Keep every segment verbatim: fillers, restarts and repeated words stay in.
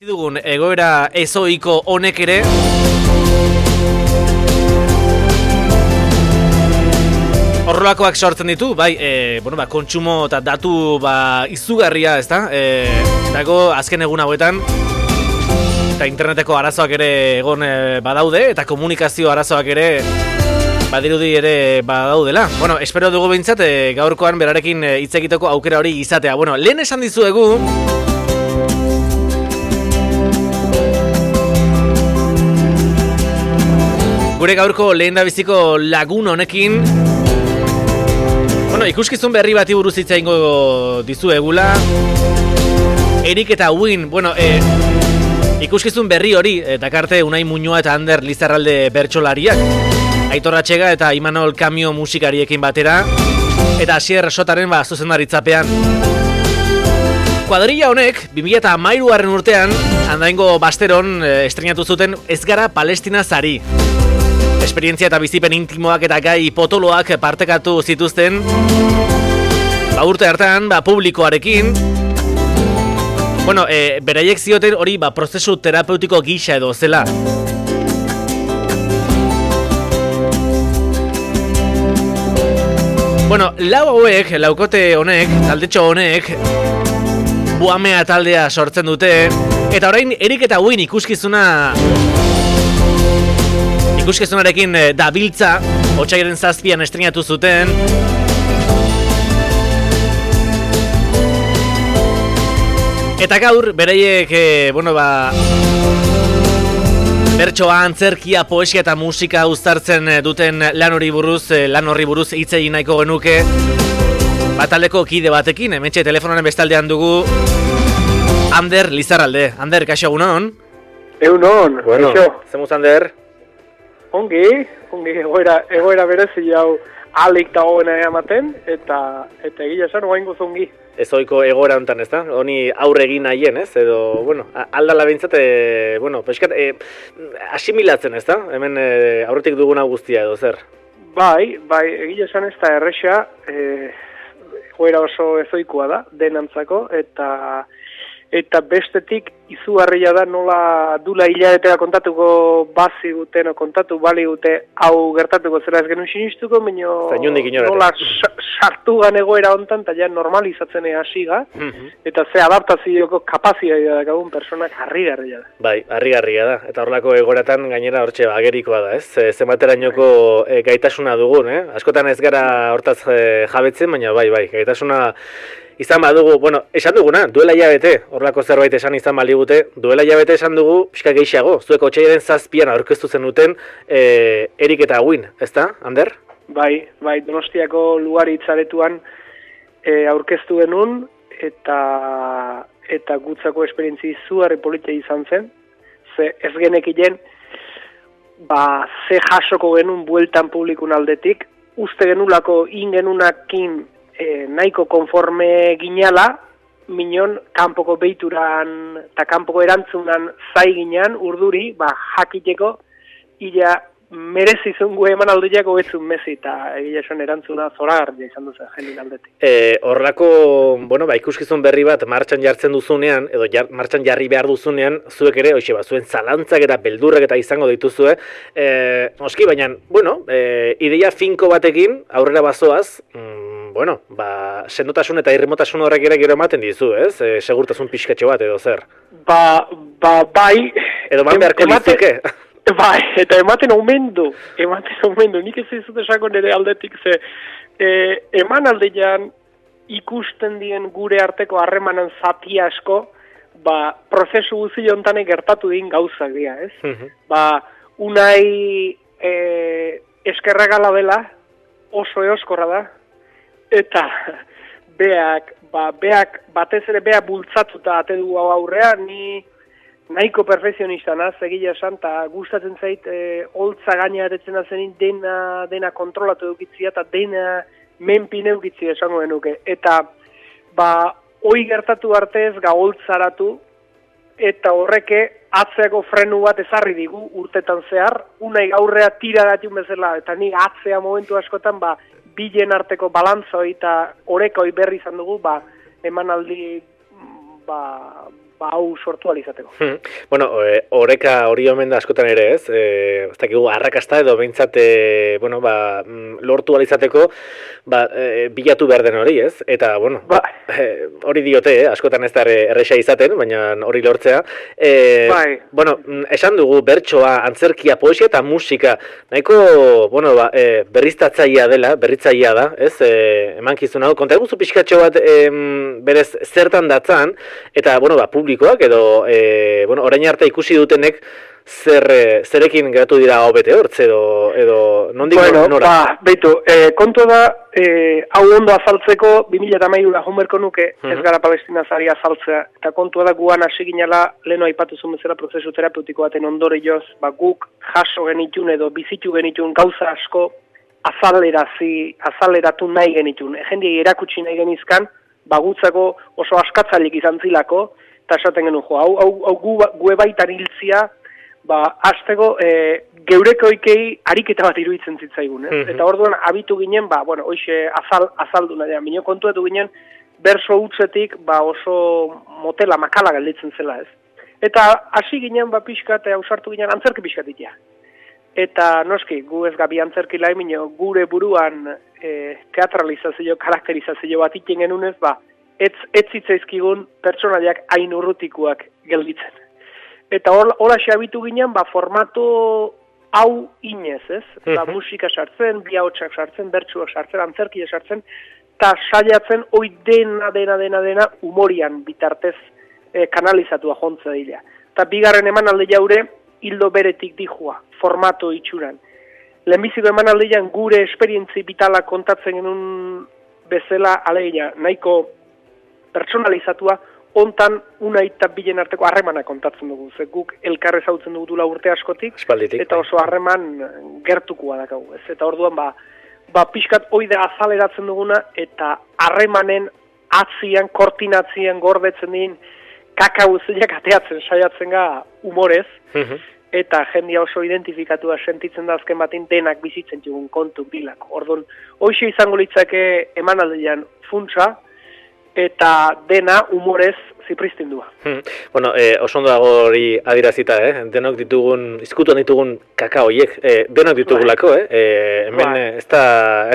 Dugun egoera ezoiko honek ere horrelakoak sortzen ditu, bai, e, bueno, ba, kontsumo eta datu ba, izugarria, ezta? E, dago azken egun hauetan eta interneteko arazoak ere egon e, badaude eta komunikazio arazoak ere badirudi ere badaudela. Bueno, espero dugu behintzat e, gaurkoan berarekin hitz egiteko aukera hori izatea. Bueno, lehen esan dizuegu gure gaurko lehen da biziko lagun honekin, bueno, ikuskizun berri bati buruz hitz egingo dizuegula. Erik eta Win, bueno, e, ikuskizun berri hori e, dakarte Unai Muñoa eta Ander Lizarralde bertsolariak, Aitor Atxega eta Imanol Kamio musikariekin batera, eta Asier Sotaren ba, zuzendaritzapean. Kuadrilla honek, bi mila hamairugarren urtean, Andaingo Basteron e, estrenatu zuten Ez Gara Palestina Zari. Esperientzia eta bizipen intimoak eta gai potoloak partekatu zituzten ba, urte hartan, ba, publikoarekin. Bueno, e, beraiek zioten hori ba, prozesu terapeutiko gisa edo zela. Bueno, lau hauek, laukote honek, taldetxo honek, Buamea taldea sortzen dute, eta orain Erik eta Win ikuskizuna ikuskizunarekin dabiltza, otsailaren zazpian estrenatu zuten. Eta gaur, beraiek, e, bueno, ba, bertsoa, antzerkia, poesia eta musika uztartzen duten lan hori buruz, lan horri buruz hitz egin nahiko genuke. Bataleko kide batekin, hementxe telefonaren bestaldean dugu Ander Lizarralde. Ander, kaixo egunon? Egunon, bueno, kaixo. Zemuz, Ander? Ongi, ongi, egoera, egoera berezi hau alik dagoena ematen, eta eta egia esan, oaingo zongi. Ezoiko egoera honetan, ez da? Honi aurre egin nahien, ez? Edo, bueno, aldala behintzat, e, bueno, peskat, e, asimilatzen, ez da? Hemen e, aurretik duguna guztia edo, zer? Bai, bai, egia esan ez da erresa, e, egoera oso ezoikoa da, denantzako, eta eta bestetik izugarria da nola dula hilabetera kontatuko bazi guten, o kontatu bali gute hau gertatuko zera ez genuen sinistuko, baina nola sartu gan egoera hontan, eta ja normalizatzen hasiga, mm-hmm. eta ze adaptazioko kapazitatea dakagun personak harrigarria da. Bai, harrigarria da, eta horrelako egoeratan gainera hortxe agerikoa da, ez? Zenbaterainoko e, gaitasuna dugun, eh? Askotan ez gara hortaz e, jabetzen, baina bai, bai, gaitasuna izan badugu, bueno, esan duguna, duela hilabete, horrelako zerbait esan izan baligute, duela hilabete esan dugu, pixka gehiago, zuek otsailaren zazpian aurkeztu zenuten e, Erik eta Win, ezta, Ander? Bai, bai, Donostiako Lugari Itzaretuan e, aurkeztu genuen, eta eta gutzako esperientzi izugarri politia izan zen, ze ez genekien, ba, ze jasoko genuen bueltan publikun aldetik, uste genulako ingenunakin E, nahiko konforme ginala, minon kanpoko beituran eta kanpoko erantzunan zai ginean, urduri, ba, jakiteko, ila merezizun gu eman aldeak hobetzun mezi, eta egia esan erantzuna zoragarria izan duzen jendin aldetik. E, horrako, bueno, ba, ikuskizun berri bat martxan jartzen duzunean, edo jar, martxan jarri behar duzunean, zuek ere, hoxe, ba, zuen zalantzak eta beldurrak eta izango dituzue, e, oski, baina, bueno, e, ideia finko batekin, aurrera bazoaz, mm, bueno, ba, sendotasun eta irrimotasun horrek ere gero ematen dizu, ez? E, segurtasun pixkatxo bat edo zer? Ba, ba, bai... Edo man beharko lizuke? Bai, eta ematen aumendu, ematen aumendu, nik ez izut esako nire aldetik, ze e, eman aldean ikusten dien gure arteko harremanan zati asko, ba, prozesu guzi hontanek gertatu din gauzak dira, ez? Uh-huh. Ba, unai e, eskerregala dela, oso eoskorra da, eta beak, ba, beak batez ere beak bultzatuta ate du hau aurrean, ni nahiko perfekzionista naz, egia esan, eta gustatzen zait, e, holtza gaina eretzen azenin dena, dena kontrolatu edukitzia, eta dena menpin edukitzia esango genuke. Eta, ba, hoi gertatu artez, ga holtzaratu, eta horreke atzeako frenu bat ezarri digu urtetan zehar, unai gaurrea tira datiun bezala, eta nik atzea momentu askotan, ba, bilen arteko balantzoi eta orekoi berri izan dugu, ba, emanaldi, ba, ba, hau sortu alizateko. Hmm. Bueno, e, oreka hori omen da askotan ere ez, e, ez dakigu arrakasta edo behintzat, e, bueno, ba, lortu alizateko, ba, e, bilatu behar den hori ez, eta, bueno, ba. e, hori diote, eh? Askotan ez da erresa izaten, baina hori lortzea. E, bai. Bueno, esan dugu bertsoa, antzerkia, poesia eta musika, nahiko, bueno, ba, e, berriztatzailea dela, berritzailea da, ez, e, emankizun hau, konta eguzu pixkatxo bat, e, berez, zertan datzan, eta, bueno, ba, publikoak edo, e, bueno, orain arte ikusi dutenek zer, e, zerekin geratu dira hau bete hortz, edo, edo nondik bueno, nora? Ba, beitu, e, kontu da, e, hau ondo azaltzeko, bi mila hamairura jomerko nuke, uh-huh. ez gara Palestina zari azaltzea, eta kontua da guan hasi ginela, leheno aipatu zuen bezala prozesu terapeutiko baten ondore joz, ba, guk jaso genitun edo bizitu genitun gauza asko, azalerazi, azaleratu nahi genitun. Jendia erakutsi nahi genizkan, bagutzako oso askatzailik izan zilako, eta esaten genuen jo, hau, hau, hau gu, gu ebaitan hiltzia, ba, aztego, e, geurekoikei ariketa bat iruditzen zitzaigun, ez? Mm-hmm. Eta orduan abitu ginen, ba, bueno, hoxe azal, azaldu nahi, minio kontuetu ginen, berso utzetik, ba, oso motela, makala gelditzen zela, ez? Eta hasi ginen, ba, pixkat, e, ausartu ginen, antzerki pixkat itea. Eta noski, gu ez gabi antzerki lai minio, gure buruan e, teatralizazio, karakterizazio bat iten genunez, ba, ez, ez zitzaizkigun pertsonaiak hain urrutikuak gelditzen. Eta hola xabitu ginen, ba, formato hau inez, ez? Ba, musika sartzen, bihaotsak sartzen, bertsuak sartzen, antzerkia sartzen, eta saiatzen oi dena, dena, dena, dena, humorian bitartez e, kanalizatua jontza dira. Eta bigarren eman alde jaure, hildo beretik dijua, formato itxuran. Lehenbiziko eman aldean gure esperientzi bitala kontatzen genuen bezala, alegia, nahiko personalizatua, ontan una eta bilen arteko harremana kontatzen dugu. Ze guk elkarrez hautzen dugu dula urte askotik, Espalditik, eta oso harreman gertukua dakagu. Ez? Eta orduan, ba, ba pixkat oide azaleratzen duguna, eta harremanen atzian, kortinatzian gordetzen din, kakau zeiak ateatzen saiatzen ga humorez, uh-huh. eta jendia oso identifikatua sentitzen da azken batin denak bizitzen dugun kontu bilak. Orduan, hoxe izango litzake emanaldian funtsa, eta dena humorez zipristindua. Hmm. Bueno, eh, oso ondo dago hori adirazita, eh? Denok ditugun, izkutuan ditugun kaka horiek, eh, denok ditugulako, eh? eh hemen eh, ez da,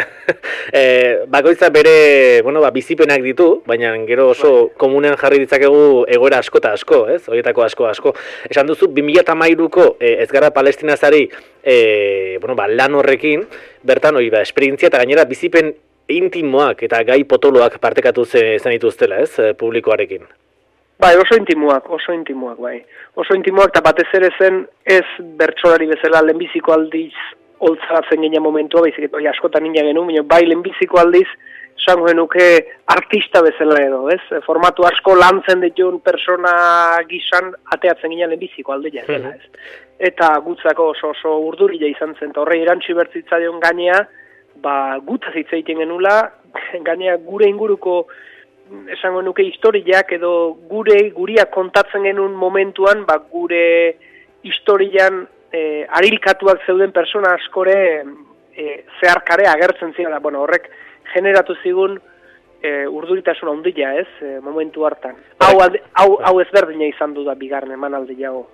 eh, bakoitza bere, bueno, ba, bizipenak ditu, baina gero oso komunean jarri ditzakegu egoera asko eta asko, ez? Horietako asko asko. Esan duzu, bi mila hamairuko eh, ez gara palestinazari, eh, bueno, ba, lan horrekin, bertan hori, ba, esperientzia eta gainera bizipen intimoak eta gai potoloak partekatu zen dituztela, ez, publikoarekin? Bai, oso intimoak, oso intimoak, bai. Oso intimoak, eta batez ere zen ez bertsolari bezala lehenbiziko aldiz holtzaratzen ginen momentua, baizik eta askotan nina genuen, bai lehenbiziko aldiz, esango genuke artista bezala edo, ez? Formatu asko lantzen dituen persona gizan ateatzen ginen lehenbiziko aldia zela, ez? Eta gutzako oso, oso urdurila izan zen, eta horre erantzi bertzitzaion gainea, ba, gutaz hitz egiten genula, gainea gure inguruko, esango nuke historiak edo gure, guria kontatzen genuen momentuan, ba, gure historian e, arilkatuak zeuden persona askore e, zeharkare agertzen ziren, bueno, horrek generatu zigun e, urduritasuna ondila, ez, e, momentu hartan. Hau, hau, hau ezberdina izan du da bigarren emanaldi jago.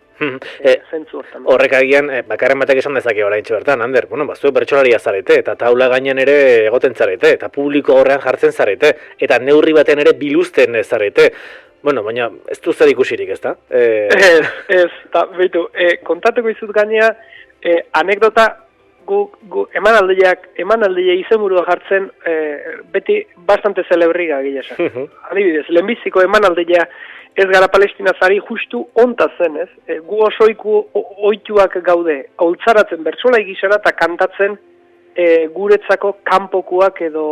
E, horrek agian, e, bakarren batek esan dezake oraintxe bertan, Ander, bueno, bazuek bertsolaria zarete, eta taula gainean ere egoten zarete, eta publiko horrean jartzen zarete, eta neurri baten ere biluzten zarete. Bueno, baina ez du zer ikusirik, ez da? E... Ez, ez, eta behitu, e, kontatuko izut gainea, e, anekdota, gu, gu emanaldiak, emanaldia izenburua jartzen, e, beti bastante celebriga gilesa. Adibidez, lehenbiziko emanaldia ez gara palestinazari justu onta zen, ez? E, gu osoiku oituak gaude, holtzaratzen bertsola egisara eta kantatzen e, guretzako kanpokuak edo,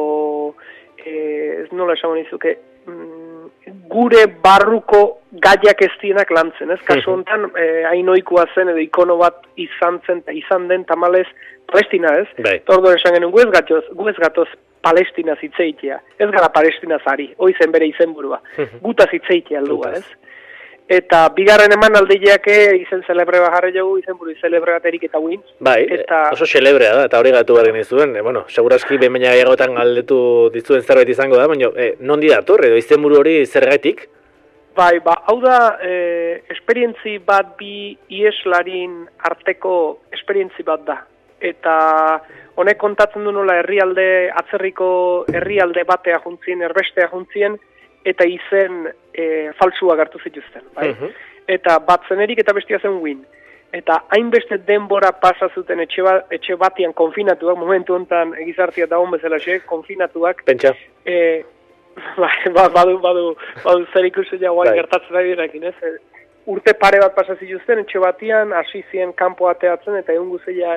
e, ez nola esan nizuke, mm, gure barruko gaiak ez dienak lantzen, ez? Kasu honetan, e, hain ohikoa zen edo ikono bat izan zen, izan den tamalez Palestina, ez? Orduan esan genuen, gu ez gatoz, gu ez gatoz Palestina zitzeitea, ez gara Palestina zari, hoi zen bere izenburua, guta zitzeitea aldua, ez? Eta bigarren eman aldeak izen celebre bajarre jogu, izenburu celebre baterik eta huin. Bai, eta... oso celebrea da, eta hori gatu behar genizuen, e, bueno, segurazki behin baina gaiagotan galdetu dizuen zerbait izango da, baina e, nondi dator, edo izenburu hori zergatik? Bai, ba, hau da, e, esperientzi bat bi ieslarin arteko esperientzi bat da. Eta honek kontatzen du nola herrialde, atzerriko herrialde batea juntzien, erbestea juntzien, eta izen e, falsuak hartu zituzten. Bai? Uh-huh. Eta bat zenerik eta bestia zen win. Eta hainbeste denbora pasa zuten etxe, ba, etxe batian konfinatuak, momentu honetan egizartia da hon bezala xe, konfinatuak. Pentsa. E, ba, ba, badu, badu, badu zer ikusi ja guain gertatzen da direkin, ez? Urte pare bat pasa zituzten, etxe batian, hasi zien kanpo ateatzen, eta egun guztia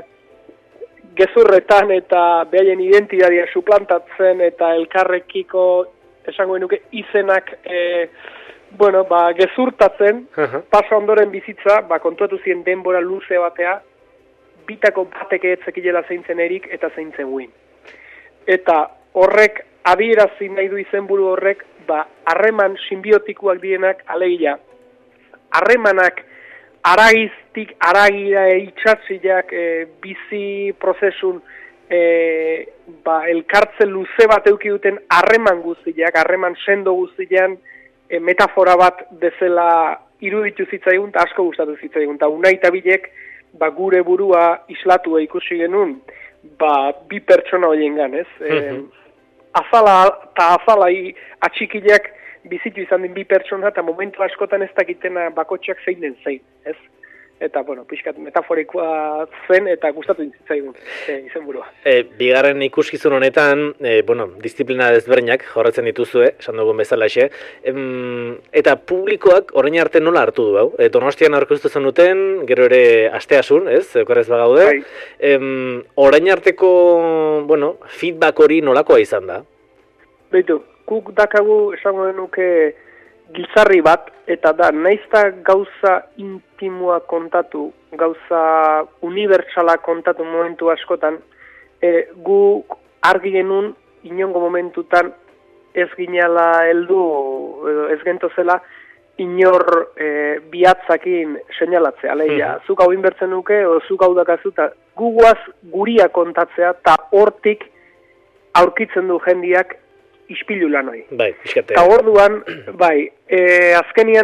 gezurretan eta behaien identitatea suplantatzen, eta elkarrekiko, esango nuke, izenak, e, bueno, ba, gezurtatzen, uh-huh. Pasa ondoren bizitza, ba, kontuatu zien denbora luze batea, bitako bateke etzekilela zeintzen erik eta zeintzen guin. Eta horrek, adierazi nahi du izenburu horrek, ba, harreman sinbiotikuak dienak alegia. Harremanak aragiztik aragira itxatziak e, bizi prozesun e, ba, elkartzen luze bat euki duten harreman guztiak, harreman sendo guztian, e, metafora bat bezala iruditu zitzaigun, eta asko gustatu zitzaigun. Eta unai eta bilek, ba, gure burua islatua ikusi genuen, ba, bi pertsona horien gan, ez? E, azala eta azalai atxikileak bizitu izan din bi pertsona eta momentu askotan ez dakitena bakotxak zein den zein, ez? Eta, bueno, pixkat metaforikoa zen eta gustatu intzitzaigun e, izenburua. E, bigarren ikuskizun honetan, e, bueno, disiplina desberdinak jorratzen dituzue, esan dugun bezalaxe, em, eta publikoak orain arte nola hartu du, hau? E, Donostian aurkeztu zen duten, gero ere asteasun, ez? Eukarrez bagaude. Bai. Em, orain arteko, bueno, feedback hori nolakoa izan da? Beitu, guk dakagu esango denuke giltzarri bat, eta da, naizta gauza intimua kontatu, gauza unibertsala kontatu momentu askotan, e, gu argi genuen inongo momentutan ez ginala heldu, edo ez gentozela, inor e, bihatzakin seinalatzea. Aleia, mm. zuk hau inbertzen nuke, o zuk hau dakazu, eta guguaz guria kontatzea, eta hortik aurkitzen du jendiak ispilu lanoi. Bai, fiskate. Eta orduan, bai, e, azkenian,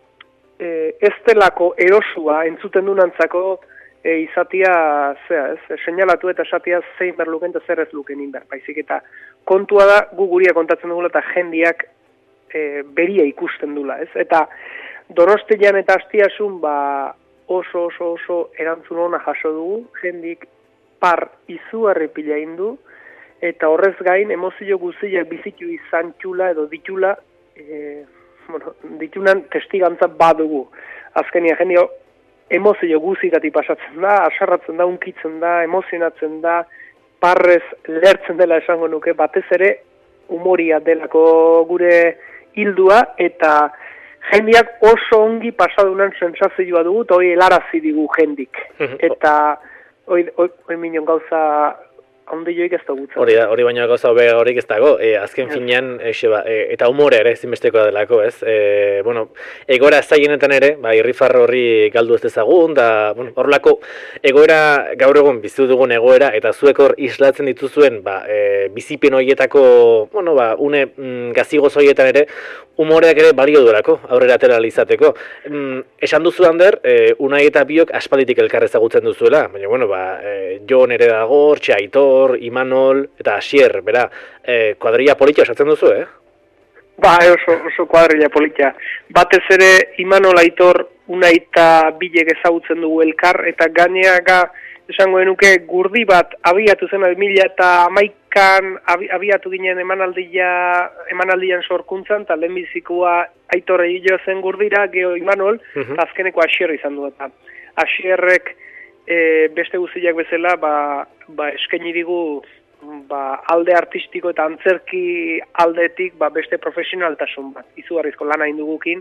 e, ez delako erosua entzuten dunantzako e, izatia, zera, ez, seinalatu eta esatia zein berluken eta zer ez luken inber. Baizik eta kontua da, gu guria kontatzen dugula eta jendiak e, beria ikusten dula, ez? Eta Donostian eta Astiasun, ba, oso, oso, oso erantzun ona jaso dugu, jendik par izugarri pila indu, eta horrez gain, emozio guztiak bizitu izan txula edo ditula, e, bueno, ditunan testigantza badugu. Azkenia, jendio, emozio guztiak pasatzen da, asarratzen da, unkitzen da, emozionatzen da, parrez lertzen dela esango nuke, batez ere, humoria delako gure hildua, eta jendiak oso ongi pasadunan sensazioa dugu, eta hori helarazi digu jendik. Eta hori, hori minon gauza ondi joik ez da gutzen. Hori da, hori baino gauza hobe horik ez dago, e, azken yes. Finean, eixe, ba, e, eta humore ere zinbestekoa delako, ez? E, bueno, egoera zailenetan ere, ba, irrifarro horri galdu ez dezagun, da, bueno, horrelako egoera, gaur egun bizitu dugun egoera, eta zuek hor islatzen dituzuen, ba, e, bizipen horietako, bueno, ba, une mm, gazigoz horietan ere, humoreak ere balio duelako, aurrera atera izateko. Mm, esan duzu Ander, e, Unai eta biok aspalditik elkar ezagutzen duzuela, baina, bueno, ba, e, Jon ere dago, Aitor, Imanol eta Asier, bera, eh, kuadrilla politia osatzen duzu, eh? Ba, oso, oso kuadrilla politia. Batez ere, Imanol, Aitor, Unai eta bilek ezagutzen dugu elkar, eta gaineaga, esango denuke, gurdi bat abiatu zen, mila eta hamaikan abiatu ginen emanaldia, emanaldian sorkuntzan, eta lehenbizikoa Aitor egilo zen gurdira, geho Imanol, eta uh-huh. azkeneko Asier izan du eta. Asierrek, E, beste guztiak bezala, ba, ba eskaini digu ba, alde artistiko eta antzerki aldetik ba, beste profesionaltasun bat, izugarrizko lana indugukin,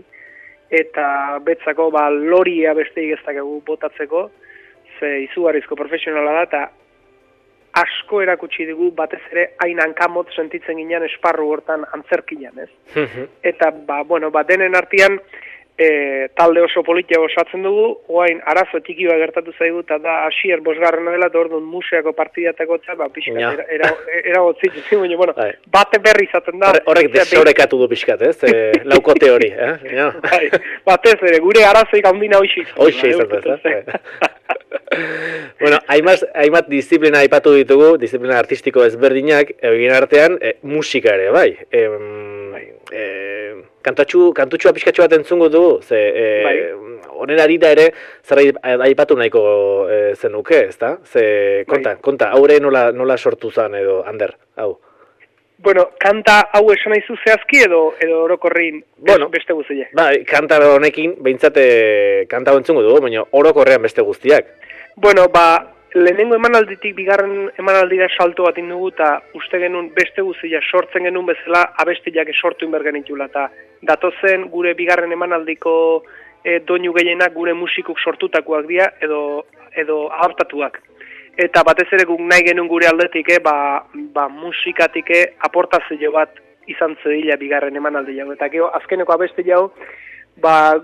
eta betzako ba, loria beste igeztakegu botatzeko, ze izugarrizko profesionala da, eta asko erakutsi digu batez ere hain hankamot sentitzen ginen esparru hortan antzerkinan, ez? Eta, ba, bueno, ba, denen artean, e, talde oso politia osatzen dugu, oain arazo txiki bat gertatu zaigu, eta da hasier bosgarrena dela, eta orduan museako partidatako eta, ba, pixkat, Ja. era, era, era gotzit, baina, bueno, Bai. bate berri izaten da. Horre- Horrek desorekatu du pixkat, ez? E, laukote hori, eh? Ja. Bai, batez ere, gure arazoik handina hoxe izan. Hoxe izan da, ez? Bueno, hainbat, hainbat disiplina aipatu ditugu, disiplina artistiko ezberdinak, egin artean, e, musika ere, bai. E, e, kantatxu, kantutxua pixkatxu bat entzungo dugu, ze, e, Bai. honen arira ere, zer aipatu nahiko e, zenuke, ezta? Ze, konta, konta, haure nola, nola sortu zan edo, Ander, hau. Bueno, kanta hau esan nahizu zehazki edo, edo orokorrin Bueno. beste guztiak. Bai, kanta honekin, behintzat, e, kanta hau entzungo dugu, baina orokorrean beste guztiak. Bueno, ba, lehenengo emanalditik bigarren emanaldira salto bat indugu, eta uste genuen beste guztia sortzen genuen bezala abestiak sortu inber genitula, eta datozen gure bigarren emanaldiko e, doinu gehienak gure musikuk sortutakoak dira edo, edo adaptatuak. Eta batez ere guk nahi genuen gure aldetik, eh, ba, ba musikatik aportazio bat izan zedila bigarren emanaldi jau. Eta gero, azkeneko abesti jau, ba,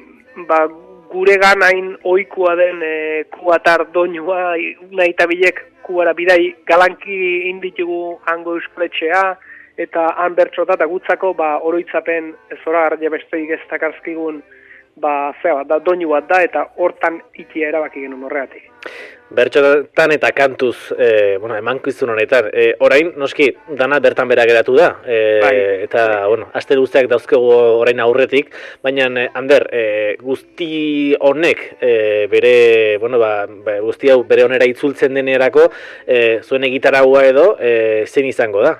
ba gure ganain ohikoa den e, kuatar doinua nahi eta bilek kuara bidai galanki inditugu hango euskaletxea eta han bertxota eta gutzako ba, oroitzapen zora garria besteik ez dakarzkigun ba, zea bat, da, doinu bat da eta hortan ikia erabaki genuen horregatik. Bertxotan eta kantuz, e, bueno, emankizun honetan, e, orain, noski, dana bertan bera geratu da, e, Bai. eta, bueno, aste guztiak dauzkegu orain aurretik, baina, e, Ander, e, guzti honek, e, bere, bueno, ba, ba, guzti hau bere onera itzultzen denerako, e, zuen egitaragua edo, e, zein izango da?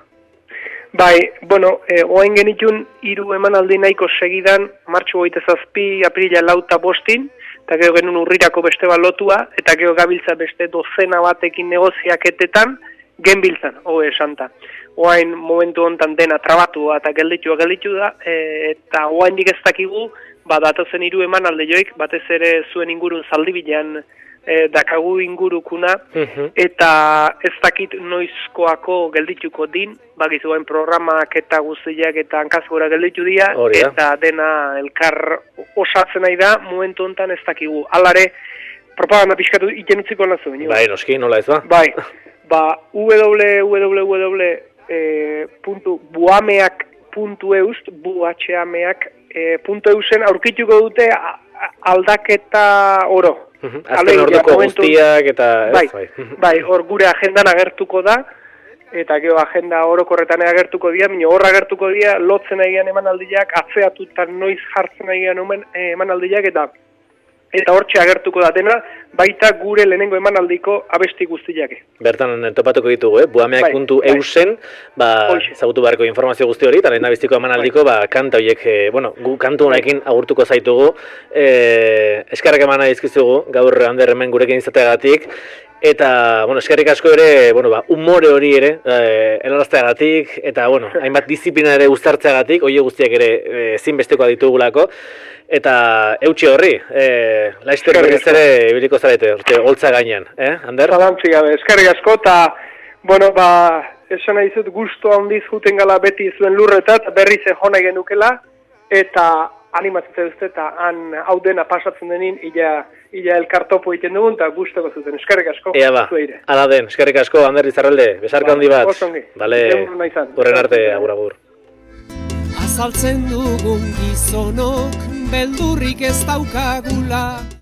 Bai, bueno, e, oain genitun hiru emanaldi nahiko segidan, martxo hogeita zazpi, aprila lauta bostin, eta gero genuen urrirako beste balotua, eta gero gabiltza beste dozena batekin negoziaketetan, genbiltzan, hoe esanta. Oain momentu hontan dena trabatua eta gelditua gelditu da, e, eta oain dik ez dakigu, ba, datozen hiru emanaldi joik, batez ere zuen ingurun zaldibilean e, dakagu ingurukuna, eta ez dakit noizkoako geldituko din, bakizu bain programak eta guztiak eta hankazgora gelditu dira, Hori da. eta dena elkar osatzen nahi da, momentu hontan ez dakigu. Alare, propaganda pixkatu iten utziko nazu. Bai, noski, nola ez ba? Bai, ba, www puntu buameak puntu eus, buhameak puntu eusen aurkituko dute a- a- aldaketa oro. Azken Alegia, orduko momentu- guztiak eta... ez, Bai, bai. bai, hor gure agendan agertuko da, eta gero agenda orokorretan agertuko dira, baina hor agertuko dira lotzen egian emanaldiak, atzeatutan noiz jartzen egian emanaldiak, eta eta hortxe agertuko da dena, baita gure lehenengo emanaldiko abesti guztiak. Bertan topatuko ditugu, eh? buameak puntu eusen, ba, Hoxe. ezagutu beharko informazio guzti hori, eta lehen abiztiko emanaldiko, ba, kanta horiek, eh, bueno, gu kantu honekin agurtuko zaitugu, eh, eskarrak emana dizkizugu, gaur Ander hemen gurekin izateagatik, eta, bueno, eskerrik asko ere, bueno, ba, umore hori ere, eh, helarazteagatik, eta, bueno, hainbat disiplina ere uztartzeagatik, hori guztiak ere eh, ezinbestekoa ditugulako, eta eutxi horri, eh, laizter Eskerrik berriz ere ibiliko zarete, urte, holtza gainean, eh, Ander? Zalantzi gabe, eskerrik asko, eta, bueno, ba, esan nahi zut gustu handiz juten gala beti zuen lurretat, berriz jona genukela, eta animatzen duzte, eta han hau dena pasatzen denin, ila, ila elkartopo egiten dugun, eta gustoko zuten, eskerrik asko. Ea ba, zueire. ala den, eskerrik asko, Ander Izarralde, besarka handi bat. oso ongi. Bale, Egun ona izan. horren arte, agur agur. Azaltzen dugun gizonok beldurrik ez daukagula.